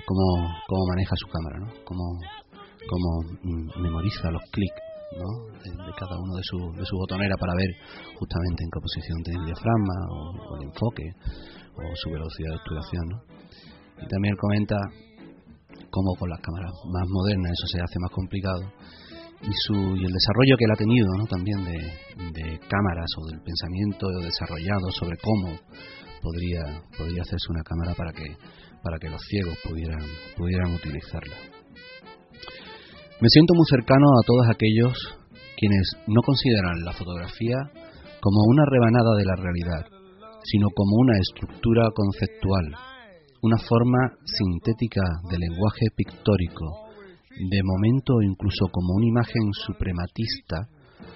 cómo maneja su cámara, ¿no? Cómo memoriza los clics, ¿no? de cada uno de su botonera para ver justamente en qué posición tiene el diafragma o el enfoque o su velocidad de obturación, ¿no? Y también comenta cómo con las cámaras más modernas eso se hace más complicado y el desarrollo que él ha tenido, ¿no? También de cámaras o del pensamiento desarrollado sobre cómo podría hacerse una cámara para que los ciegos pudieran utilizarla. Me siento muy cercano a todos aquellos quienes no consideran la fotografía como una rebanada de la realidad, sino como una estructura conceptual, una forma sintética de lenguaje pictórico, de momento incluso como una imagen suprematista.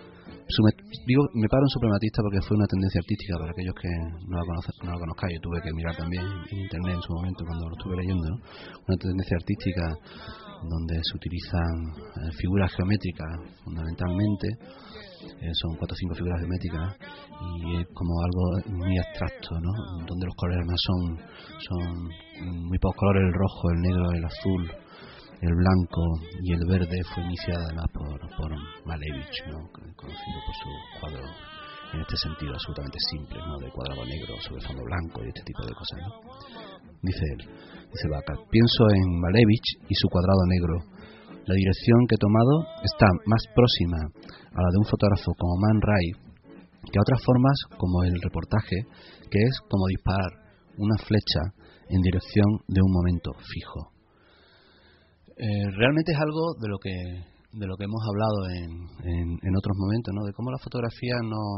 Me paro en suprematista porque fue una tendencia artística para aquellos que no la conozcáis. Yo tuve que mirar también en internet en su momento cuando lo estuve leyendo, ¿no? Una tendencia artística donde se utilizan figuras geométricas fundamentalmente, son 4 o 5 figuras geométricas y es como algo muy abstracto, ¿no? Donde los colores además son muy pocos colores: el rojo, el negro, el azul, el blanco y el verde. Fue iniciada además por Malevich, ¿no? Conocido por su cuadro en este sentido absolutamente simple, ¿no? De cuadrado negro sobre fondo blanco y este tipo de cosas, ¿no? Dice Baca: pienso en Malevich y su cuadrado negro. La dirección que he tomado está más próxima a la de un fotógrafo como Man Ray que a otras formas como el reportaje, que es como disparar una flecha en dirección de un momento fijo. Realmente es algo de lo que hemos hablado en otros momentos, ¿no? De cómo la fotografía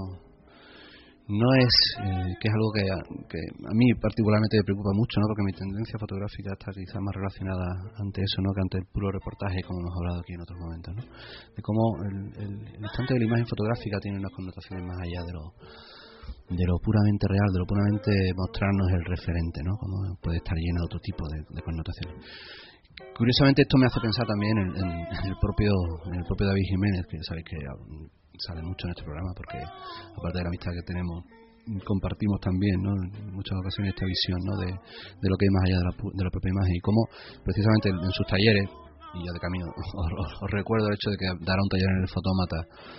no es que es algo que a mí particularmente me preocupa mucho, ¿no? Porque mi tendencia fotográfica está quizás más relacionada ante eso, ¿no? Que ante el puro reportaje, como hemos hablado aquí en otros momentos, ¿no? De cómo el instante de la imagen fotográfica tiene unas connotaciones más allá de lo puramente real, de lo puramente mostrarnos el referente, ¿no? Como puede estar llena de otro tipo de connotaciones. Curiosamente esto me hace pensar también en el propio David Jiménez, que sabéis que sale mucho en este programa porque aparte de la amistad que tenemos compartimos también, ¿no? En muchas ocasiones esta visión, ¿no? de lo que hay más allá de la propia imagen y cómo precisamente en sus talleres, y ya de camino os recuerdo el hecho de que dará un taller en el Fotómata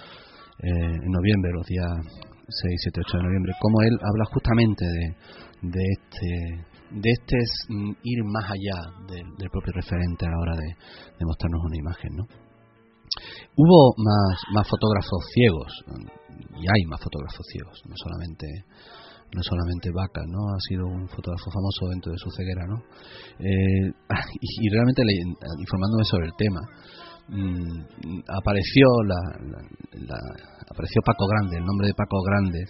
en noviembre, los días 6, 7, 8 de noviembre, cómo él habla justamente de este ir más allá del propio referente a la hora de mostrarnos una imagen, ¿no? Hubo más fotógrafos ciegos, y hay más fotógrafos ciegos, no solamente Baca, ¿no? Ha sido un fotógrafo famoso dentro de su ceguera, ¿no? Y realmente informándome sobre el tema, apareció apareció Paco Grande, el nombre de Paco Grande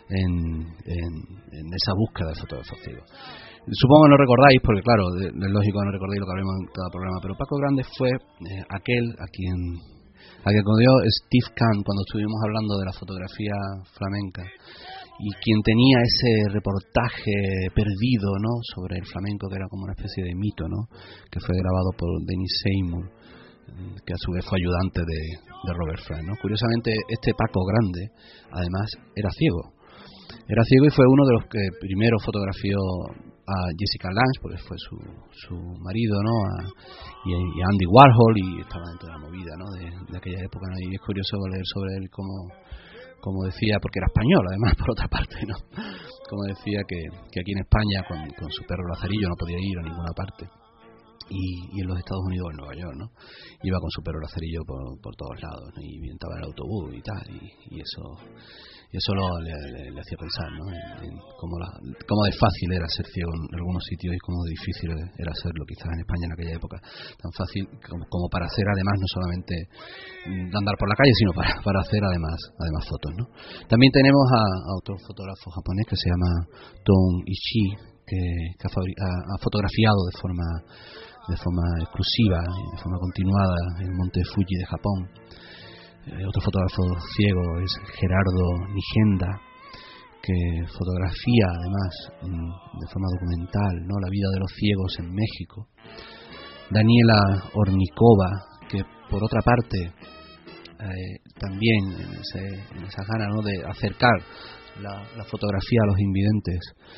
en esa búsqueda de fotógrafos ciegos. Supongo que no recordáis, porque claro, es lógico que no recordéis lo que hablamos en cada programa, pero Paco Grande fue aquel a quien acudió Steve Kahn cuando estuvimos hablando de la fotografía flamenca, y quien tenía ese reportaje perdido, ¿no? Sobre el flamenco, que era como una especie de mito, ¿no? Que fue grabado por Denis Seymour, que a su vez fue ayudante de Robert Fry, ¿no? Curiosamente, este Paco Grande además era ciego y fue uno de los que primero fotografió a Jessica Lange, porque fue su marido, ¿no? Y a Andy Warhol, y estaba dentro de la movida, ¿no? de aquella época, ¿no? Y es curioso leer sobre él como decía, porque era español además por otra parte, ¿no? Como decía que aquí en España con su perro Lazarillo no podía ir a ninguna parte, y en los Estados Unidos o en Nueva York, ¿no? Iba con su perro Lazarillo por todos lados, ¿no? Y estaba en el autobús y tal, y eso le hacía pensar, ¿no? En cómo de fácil era ser ciego en algunos sitios y cómo difícil era serlo quizás en España en aquella época, tan fácil como para hacer además no solamente andar por la calle, sino para hacer además fotos, ¿no? También tenemos a otro fotógrafo japonés que se llama Ton Ishii, que ha fotografiado de forma exclusiva y de forma continuada el monte Fuji de Japón. Otro fotógrafo ciego es Gerardo Nigenda, que fotografía además de forma documental, ¿no? La vida de los ciegos en México. Daniela Ornikova, que por otra parte también en esa gana, ¿no? De acercar la fotografía a los invidentes,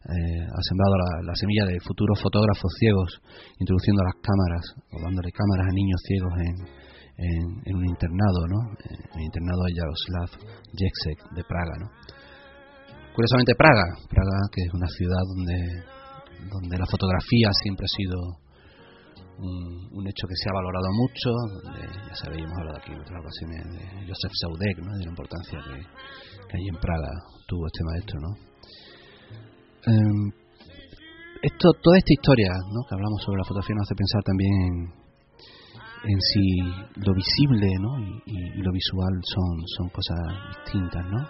ha sembrado la semilla de futuros fotógrafos ciegos, introduciendo las cámaras o dándole cámaras a niños ciegos en un internado, ¿no? En el internado Jaroslav Ježek de Praga, ¿no? Curiosamente Praga, que es una ciudad donde la fotografía siempre ha sido un hecho que se ha valorado mucho, ya sabéis, hemos hablado aquí en otras ocasiones de Josef Saudek, ¿no? De la importancia que ahí en Praga tuvo este maestro, ¿no? Toda esta historia, ¿no?, que hablamos sobre la fotografía, nos hace pensar también en si lo visible, ¿no?, y lo visual son cosas distintas, ¿no?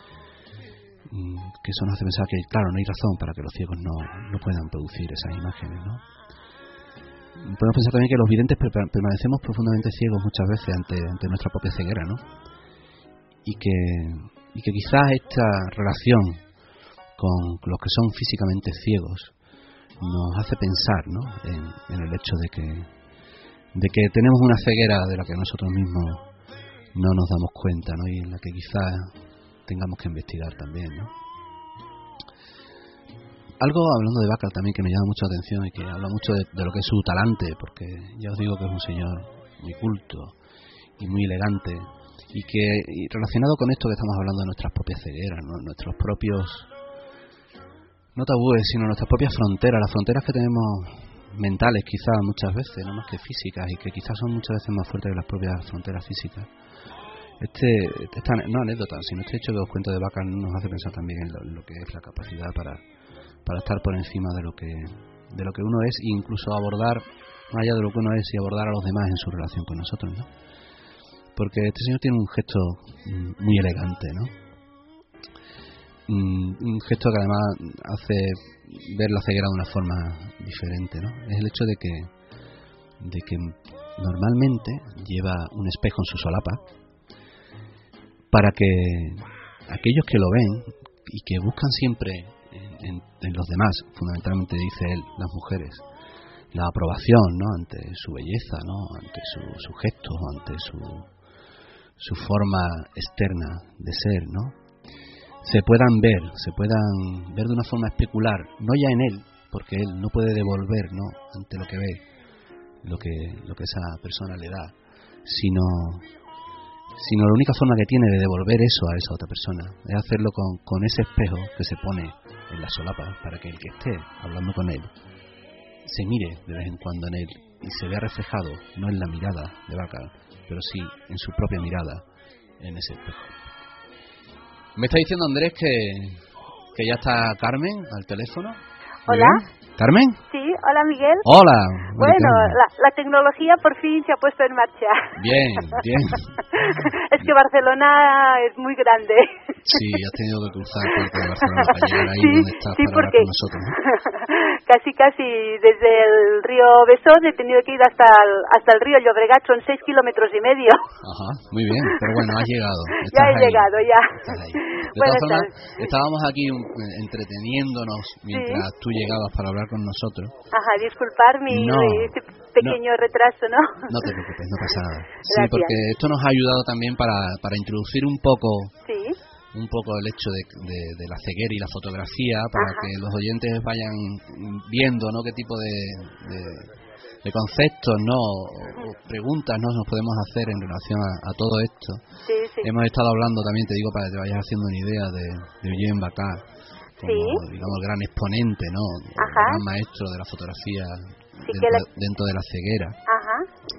Que eso nos hace pensar que, claro, no hay razón para que los ciegos no puedan producir esas imágenes, ¿no? Podemos pensar también que los videntes permanecemos profundamente ciegos muchas veces ante nuestra propia ceguera, ¿no? Y que quizás esta relación con los que son físicamente ciegos nos hace pensar, ¿no?, en el hecho de que tenemos una ceguera de la que nosotros mismos no nos damos cuenta, ¿no?, y en la que quizás tengamos que investigar también, ¿no? Algo, hablando de Bacall también, que me llama mucho la atención y que habla mucho de lo que es su talante, porque ya os digo que es un señor muy culto y muy elegante, y relacionado con esto que estamos hablando de nuestras propias cegueras, ¿no?, nuestros propios, no tabúes, sino nuestras propias fronteras, las fronteras que tenemos mentales quizás muchas veces, no más que físicas, y que quizás son muchas veces más fuertes que las propias fronteras físicas. Esta no anécdota, sino este hecho que os cuento de Bacall nos hace pensar también en lo que es la capacidad para estar por encima de lo que uno es, e incluso abordar más allá de lo que uno es y abordar a los demás en su relación con nosotros, ¿no? Porque este señor tiene un gesto muy elegante, ¿no? Un gesto que además hace ver la ceguera de una forma diferente, ¿no? Es el hecho de que normalmente lleva un espejo en su solapa para que aquellos que lo ven y que buscan siempre en los demás, fundamentalmente dice él, las mujeres, la aprobación, ¿no?, ante su belleza, ¿no?, ante sus gestos, ante su forma externa de ser, ¿no?, se puedan ver de una forma especular, no ya en él, porque él no puede devolver, ¿no?, ante lo que ve, lo que esa persona le da, sino la única forma que tiene de devolver eso a esa otra persona es hacerlo con ese espejo que se pone en la solapa, para que el que esté hablando con él se mire de vez en cuando en él y se vea reflejado, no en la mirada de Bacall, pero sí en su propia mirada en ese espejo. Me está diciendo Andrés que ya está Carmen al teléfono. Hola. ¿Carmen? Sí, hola Miguel. Hola. Bueno, la tecnología por fin se ha puesto en marcha. Bien. Es que Barcelona es muy grande. Sí, has tenido que cruzar parte de Barcelona para llegar ahí donde estás, para hablar con nosotros, ¿no? Casi desde el río Besós he tenido que ir hasta el río Llobregat, son 6 kilómetros y medio. Ajá, muy bien, pero bueno, has llegado. Ya he llegado, ya. Estás ahí. De todas formas, estábamos aquí entreteniéndonos mientras tú llegabas para hablar con nosotros. Ajá, disculpar este pequeño retraso, ¿no? No te preocupes, no pasa nada. Sí, porque esto nos ha ayudado también para introducir un poco el hecho de la ceguera y la fotografía, para que los oyentes vayan viendo, ¿no?, qué tipo de conceptos, ¿no?, o preguntas, ¿no?, nos podemos hacer en relación a todo esto. Sí. Hemos estado hablando también, te digo, para que te vayas haciendo una idea de Eugene Bacall, como, digamos, el gran exponente, ¿no?, el gran maestro de la fotografía dentro de la ceguera. Ajá.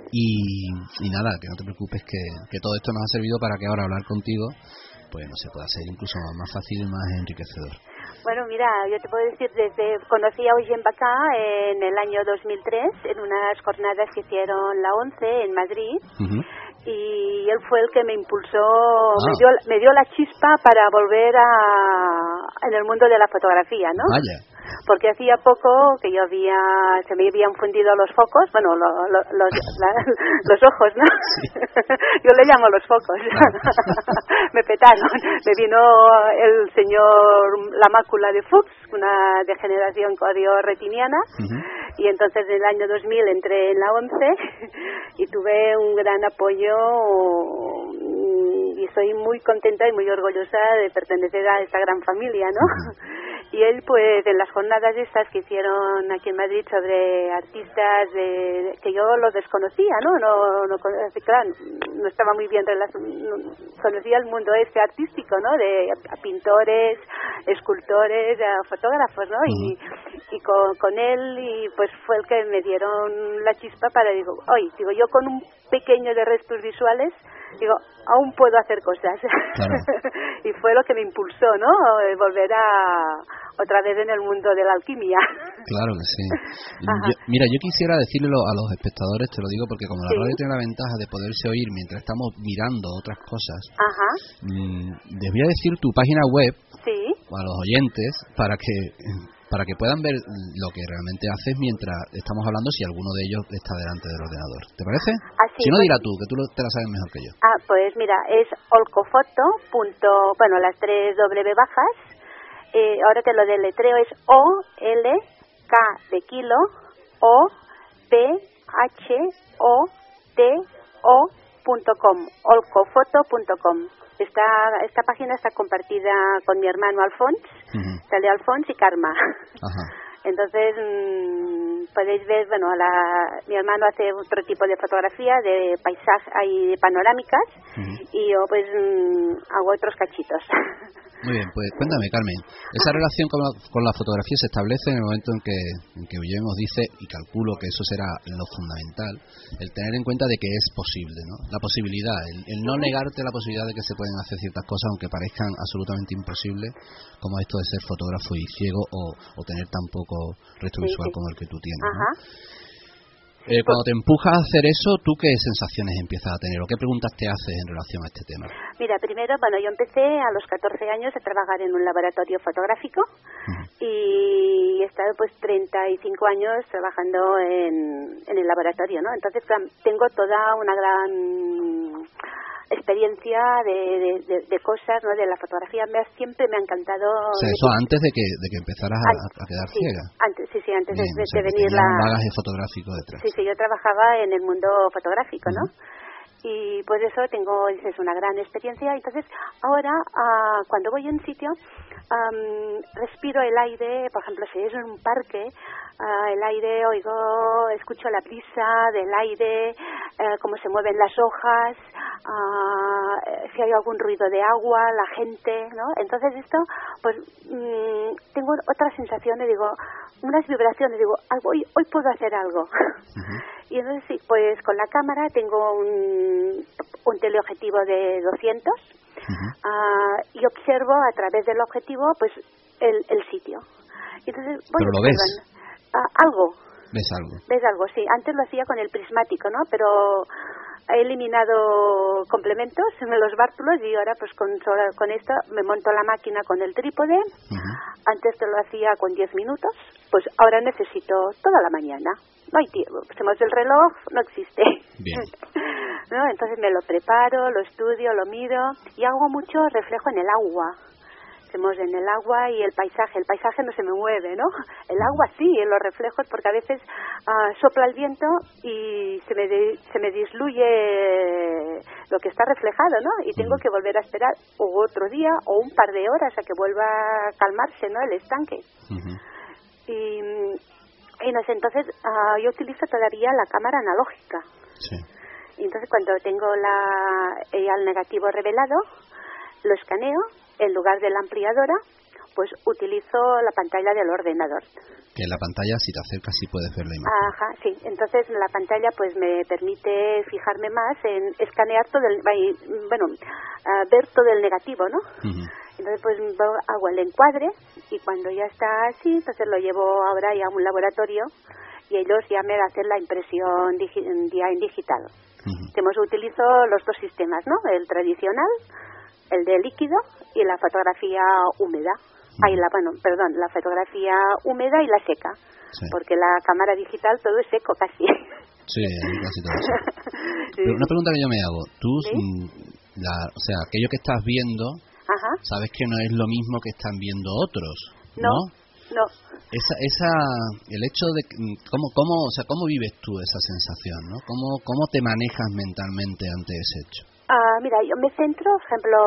Y nada, que no te preocupes, que todo esto nos ha servido para que ahora hablar contigo pues no se pueda hacer incluso más fácil y más enriquecedor. Bueno, mira, yo te puedo decir, conocí a Eugene Bacall en el año 2003 en unas jornadas que hicieron la ONCE en Madrid. Y él fue el que me impulsó, me dio la chispa para volver en el mundo de la fotografía, ¿no? Vaya. Porque hacía poco que se me habían fundido los focos, bueno, los ojos, ¿no? Sí. Yo le llamo los focos. Claro. Me petaron. Me vino el señor la mácula de Fuchs, una degeneración corioretiniana, y entonces en el año 2000 entré en la ONCE y tuve un gran apoyo y soy muy contenta y muy orgullosa de pertenecer a esta gran familia, ¿no? Y él, pues, en las jornadas estas que hicieron aquí en Madrid sobre artistas que yo los desconocía, ¿no? Claro, no estaba muy bien conocía el mundo artístico, ¿no? De a pintores, escultores, a fotógrafos, ¿no? Y con él, y pues fue el que me dieron la chispa para, digo, yo con un pequeño de restos visuales, digo, aún puedo hacer cosas. Claro. Y fue lo que me impulsó, ¿no? Volver otra vez en el mundo de la alquimia. Claro que sí. Yo quisiera decirle a los espectadores, te lo digo porque como la radio tiene la ventaja de poderse oír mientras estamos mirando otras cosas, les voy a decir tu página web a los oyentes para que puedan ver lo que realmente haces mientras estamos hablando, si alguno de ellos está delante del ordenador. ¿Te parece? Si no, dirá tú, que tú te la sabes mejor que yo. Pues mira, es olcofoto. Las 3 W bajas. Ahora te lo deletreo, es OLK de kilo, OPHOTO.com, olcofoto.com. Esta página está compartida con mi hermano Alfonso, Talia Alfonso y Karma. Entonces podéis ver, mi hermano hace otro tipo de fotografía, de paisaje y de panorámicas, y yo pues hago otros cachitos. Muy bien, pues cuéntame, Carmen, esa relación con la fotografía se establece en el momento en que Guillermo dice, y calculo que eso será lo fundamental, el tener en cuenta de que es posible, ¿no? La posibilidad, el no negarte la posibilidad de que se pueden hacer ciertas cosas aunque parezcan absolutamente imposibles, como esto de ser fotógrafo y ciego o tener tan poco resto visual como el que tú tienes, ¿no? Cuando te empujas a hacer eso, ¿tú qué sensaciones empiezas a tener o qué preguntas te haces en relación a este tema? Mira, primero, yo empecé a los 14 años a trabajar en un laboratorio fotográfico y he estado pues 35 años trabajando en el laboratorio, ¿no? Entonces tengo toda una gran experiencia de cosas, ¿no? De la fotografía siempre me ha encantado. O sea, eso antes de que empezaras a quedar ciega. Antes Bien, de venir un bagaje fotográfico detrás. Sí, yo trabajaba en el mundo fotográfico, ¿no? Y pues eso tengo, una gran experiencia. Entonces ahora cuando voy a un sitio respiro el aire, por ejemplo, si es en un parque, el aire, escucho la brisa del aire, cómo se mueven las hojas, si hay algún ruido de agua, la gente, ¿no? Entonces esto, pues tengo otras sensaciones, unas vibraciones, hoy puedo hacer algo. Y entonces sí, pues con la cámara tengo un teleobjetivo de 200 y observo a través del objetivo pues el sitio. Y entonces ¿pero lo ves? Algo. ¿Ves algo? Sí. Antes lo hacía con el prismático, ¿no? Pero he eliminado complementos en los bártulos y ahora pues con esto me monto la máquina con el trípode. Antes te lo hacía con 10 minutos, pues ahora necesito toda la mañana. No hay tiempo, hacemos el reloj, no existe. Bien. ¿No? Entonces me lo preparo, lo estudio, lo miro y hago mucho reflejo en el agua. Hacemos en el agua y el paisaje no se me mueve, ¿no? El agua sí, en los reflejos, porque a veces sopla el viento y se me disluye lo que está reflejado, ¿no? Y tengo que volver a esperar otro día o un par de horas a que vuelva a calmarse, ¿no? El estanque. Y no sé, entonces yo utilizo todavía la cámara analógica. Sí. Y entonces cuando tengo el negativo revelado, lo escaneo, en lugar de la ampliadora, pues utilizo la pantalla del ordenador. Que en la pantalla, si te acercas, sí puedes ver la imagen. Sí. Entonces la pantalla pues me permite fijarme más en escanear ver todo el negativo, ¿no? Entonces pues hago el encuadre y cuando ya está así, entonces lo llevo ahora ya a un laboratorio y ellos ya me hacen la impresión ya en digital. Utilizo los dos sistemas, ¿no? El tradicional, el de líquido y la fotografía húmeda. La fotografía húmeda y la seca. Sí. Porque la cámara digital todo es seco casi. Sí, casi todo eso. Pero una pregunta que yo me hago. Tú, aquello que estás viendo, sabes que no es lo mismo que están viendo otros, ¿no? No. El hecho de cómo vives tú esa sensación, ¿no? ¿Cómo te manejas mentalmente ante ese hecho? Mira, yo me centro, por ejemplo,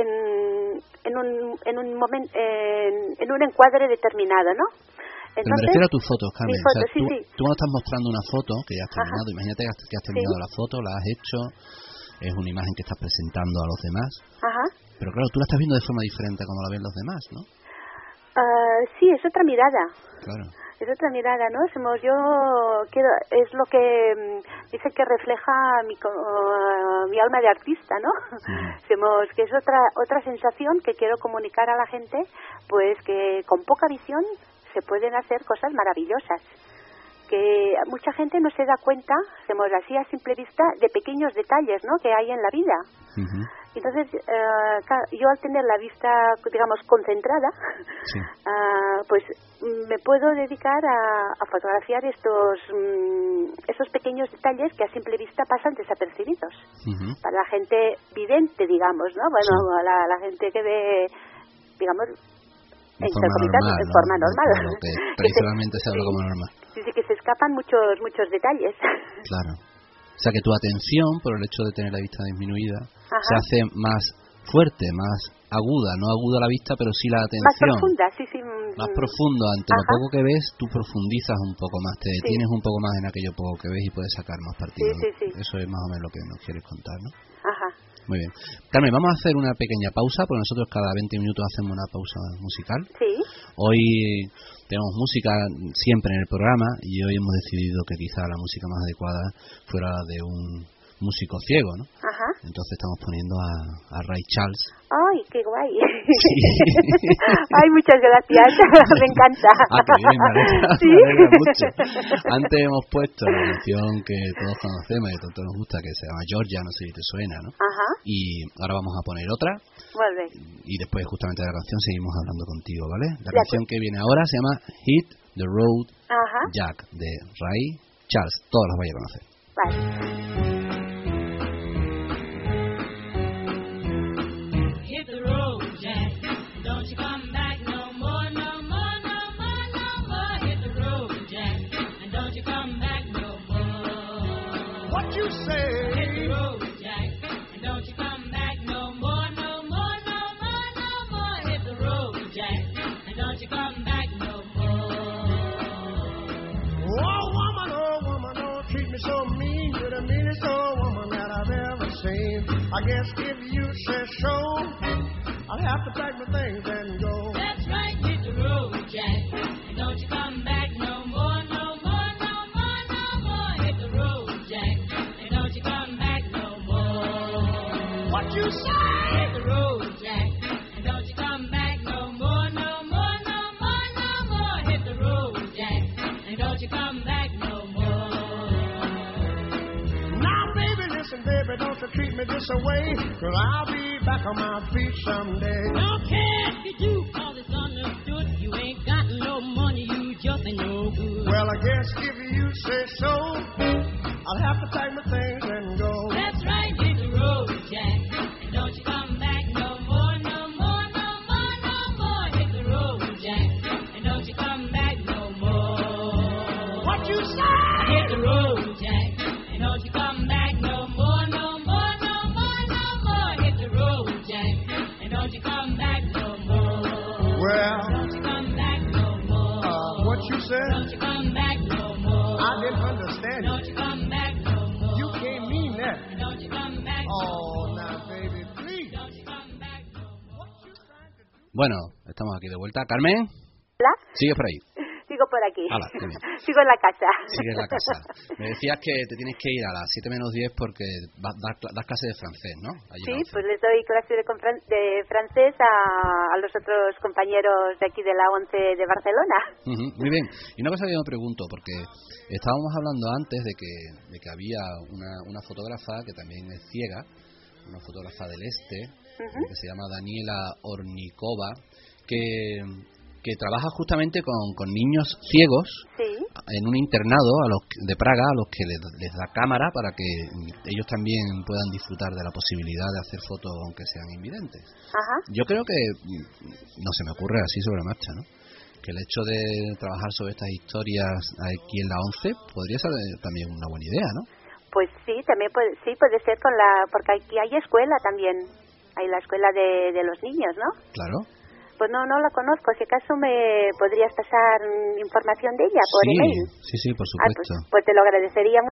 en un momento, en un encuadre determinado, ¿no? Entonces, pero me refiero a tus fotos, Carmen. Fotos, o sea, tú cuando estás mostrando una foto que ya has terminado, imagínate que has terminado la foto, la has hecho, es una imagen que estás presentando a los demás. Pero claro, tú la estás viendo de forma diferente a como la ven los demás, ¿no? Sí, es otra mirada. Claro. Es otra mirada, ¿no? Yo quiero, es lo que dice que refleja mi alma de artista, ¿no? Que es otra sensación que quiero comunicar a la gente, pues que con poca visión se pueden hacer cosas maravillosas, que mucha gente no se da cuenta, así a simple vista, de pequeños detalles, ¿no?, que hay en la vida. Entonces, yo al tener la vista, digamos, concentrada, pues me puedo dedicar a fotografiar esos pequeños detalles que a simple vista pasan desapercibidos. Para la gente vidente, digamos, ¿no? Bueno, la gente que ve, digamos, en forma normal. Lo que tradicionalmente se habla como normal. Sí, que se escapan muchos detalles. Claro. O sea que tu atención, por el hecho de tener la vista disminuida, se hace más fuerte, más aguda, no aguda la vista, pero sí la atención. Más profunda, sí. Más profundo, ante lo poco que ves, tú profundizas un poco más, te detienes un poco más en aquello poco que ves y puedes sacar más partido. Sí. Eso es más o menos lo que nos quieres contar, ¿no? Muy bien. Carmen, vamos a hacer una pequeña pausa, porque nosotros cada 20 minutos hacemos una pausa musical. Hoy tenemos música siempre en el programa y hoy hemos decidido que quizá la música más adecuada fuera la de un músico ciego, ¿no? Entonces estamos poniendo a Ray Charles. ¡Ay, qué guay! ¡Ay, muchas gracias! Me encanta. Qué bien, me alegra mucho. Antes hemos puesto la canción que todos conocemos y que tanto nos gusta, que se llama Georgia, no sé si te suena, ¿no? Y ahora vamos a poner otra. Y después justamente de la canción seguimos hablando contigo, ¿vale? La canción que viene ahora se llama Hit the Road Jack, de Ray Charles. Todos los vais a conocer. I guess if you say so, I'll have to pack my things and go. That's right, hit the road, Jack, and don't you come back no more, no more, no more, no more. Hit the road, Jack, and don't you come back no more. What you say? Hit the road, Jack, and don't you come back no more, no more, no more, no more. Hit the road, Jack, and don't you come back no more. Now, baby, listen, baby, don't you treat me this away, 'cause I'll be back on my feet someday. Don't care if you do, 'cause it's understood. You ain't got no money, you just ain't no good. Well, I guess if you say so, I'll have to pack my things and go. That's right, hit the road, Jack, and don't you come back no more, no more, no more, no more. Hit the road, Jack, and don't you come back no more. What you say? Hit the road, Jack, and don't you come back no more, no more, no more, no more. Hit the road, Jack, and don't you come back no more. Well, don't you come back no more. What you said? Don't you come back no more. I didn't understand you. Don't you come back no more. You can't mean that. Don't you come back no more. Oh, now, baby, please. Don't you come back no more. What you trying to do? Bueno, estamos aquí de vuelta. ¿Carmen? ¿Hola? ¿Sigues por ahí? Sigo por aquí. Hola, sigo en la casa. Sigue en la casa. Me decías que te tienes que ir a las 7 menos 10 porque das clase de francés, ¿no? Sí, pues les doy clase de francés a los otros compañeros de aquí de la 11 de Barcelona. Muy bien. Y una cosa que yo me pregunto, porque estábamos hablando antes de que había una fotógrafa que también es ciega, una fotógrafa del este, que se llama Daniela Ornikova, que trabaja justamente con niños ciegos en un internado de Praga, a los que les da cámara para que ellos también puedan disfrutar de la posibilidad de hacer fotos aunque sean invidentes. Yo creo que, no se me ocurre así sobre marcha, ¿no?, que el hecho de trabajar sobre estas historias aquí en la 11 podría ser también una buena idea, ¿no? Pues sí, también puede ser porque aquí hay escuela también, hay la escuela de los niños, ¿no? Claro. Pues no la conozco, si acaso me podrías pasar información de ella por email. Sí, por supuesto. Pues te lo agradecería mucho.